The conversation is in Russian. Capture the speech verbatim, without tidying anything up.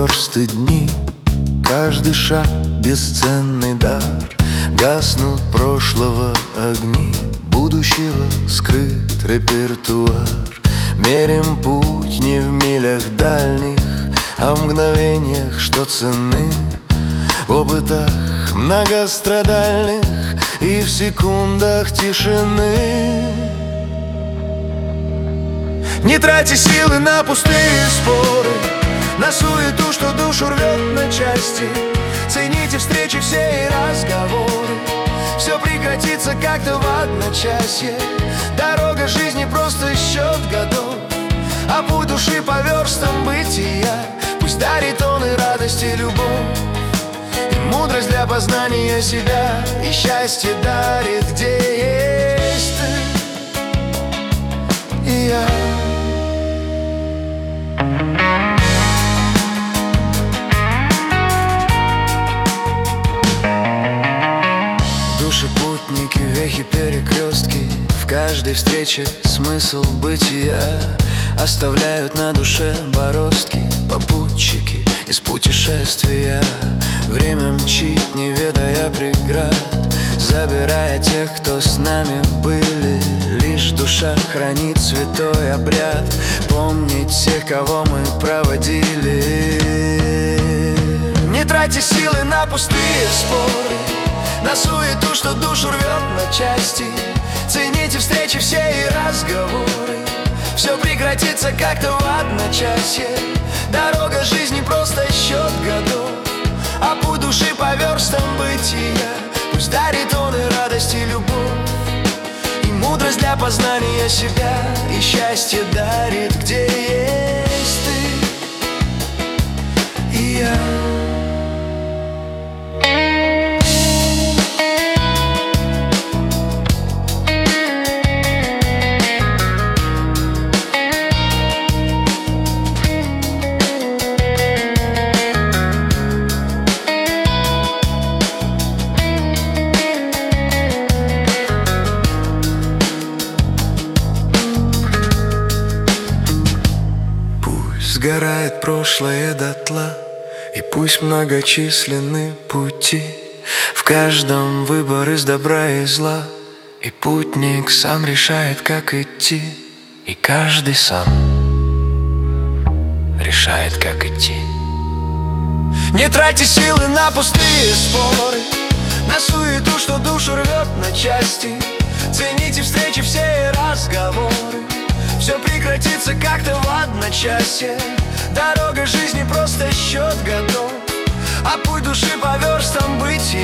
версты дни, каждый шаг бесценный дар. Гаснут прошлого огни, будущего скрыт репертуар. Мерим путь не в милях дальних, а в мгновениях, что ценны, в опытах многострадальных и в секундах тишины. Не трати силы на пустые споры, на суету, что душу рвет на части. Цените встречи все и разговоры, все прекратится как-то в одночасье. Дорога жизни просто счет годов, а путь души по верстам бытия. Пусть дарит он и радость, и любовь, и мудрость для познания себя, и счастье дарит, где есть ты и я. Души путники, вехи, перекрестки, в каждой встрече смысл бытия. Оставляют на душе бороздки, попутчики из путешествия. Время мчит, не ведая преград, забирая тех, кто с нами были. Лишь душа хранит святой обряд, помнить тех, кого мы проводили. Не тратьте силы на пустые споры, на суету, что душу рвет на части. Цените встречи все и разговоры, все прекратится как-то в одночасье. Дорога жизни просто счет годов, а путь души по верстам бытия. Пусть дарит он и радость, и любовь, и мудрость для познания себя, и счастье дарит, где есть ты и я. Сгорает прошлое дотла, и пусть многочисленны пути, в каждом выбор из добра и зла, и путник сам решает, как идти, и каждый сам решает, как идти. Не тратьте силы на пустые споры, на суету, что душу рвет на части. Цените встречи все и разговоры, все прекратится как-то в одночасье. Дорога жизни просто счет годов, а путь души по верстам бытия.